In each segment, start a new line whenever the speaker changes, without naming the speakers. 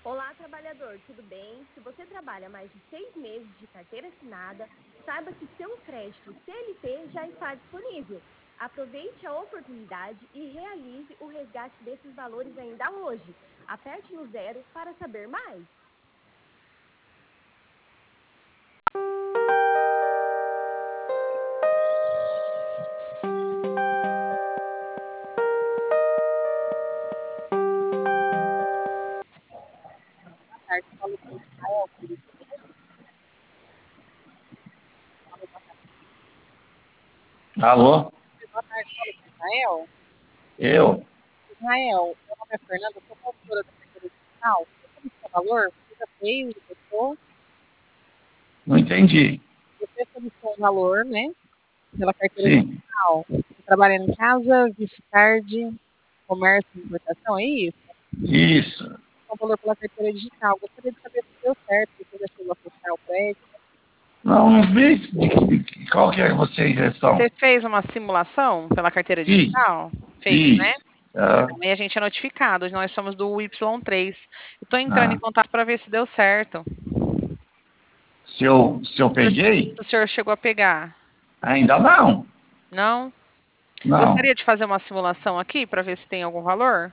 Olá, trabalhador, tudo bem? Se você trabalha mais de 6 meses de carteira assinada, saiba que seu crédito CLT já está disponível. Aproveite a oportunidade e realize o resgate desses valores ainda hoje. Aperte no zero para saber mais.
Tarde, falo com o Israel, tudo bem? Falo,
Alô?
boa tarde, falo com o Israel.
Eu?
Israel, meu nome é Fernanda, eu sou consultora da carteira digital. Você sabe o seu valor? Você já fez, depositou?
Não entendi.
Você solicitou um valor, né, pela carteira
Sim,
digital. Você trabalha em casa, vice card, comércio, importação, é isso?
isso.
Um valor pela carteira digital. Gostaria de saber se deu certo, se você já chegou a fechar o crédito.
Não vi qual que é vocês estão.
Você fez uma simulação pela carteira
Fiz,
digital? Fez, né?
fiz. Ah,
Então, e a gente é notificado, nós somos do Y3. Estou entrando em
ah.
contato para ver se deu certo.
Se eu peguei?
Se o senhor chegou a pegar.
Ainda não.
Não?
Não.
Gostaria de fazer uma simulação aqui para ver se tem algum valor?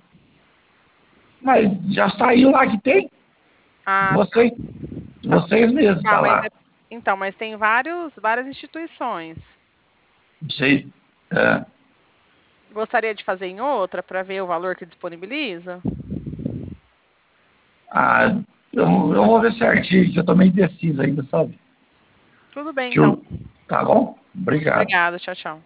Mas já saiu lá que tem.
Ah, tá.
Vocês,
Então,
vocês mesmos
tá,
tá lá.
mas tem várias instituições.
Sei. Ah,
Gostaria de fazer em outra para ver o valor que disponibiliza?
ah, eu vou ver certinho, que eu tô meio indeciso ainda, sabe?
Tudo bem,
Que
então.
eu, tá bom?
Muito
Obrigado.
obrigada. Tchau, tchau.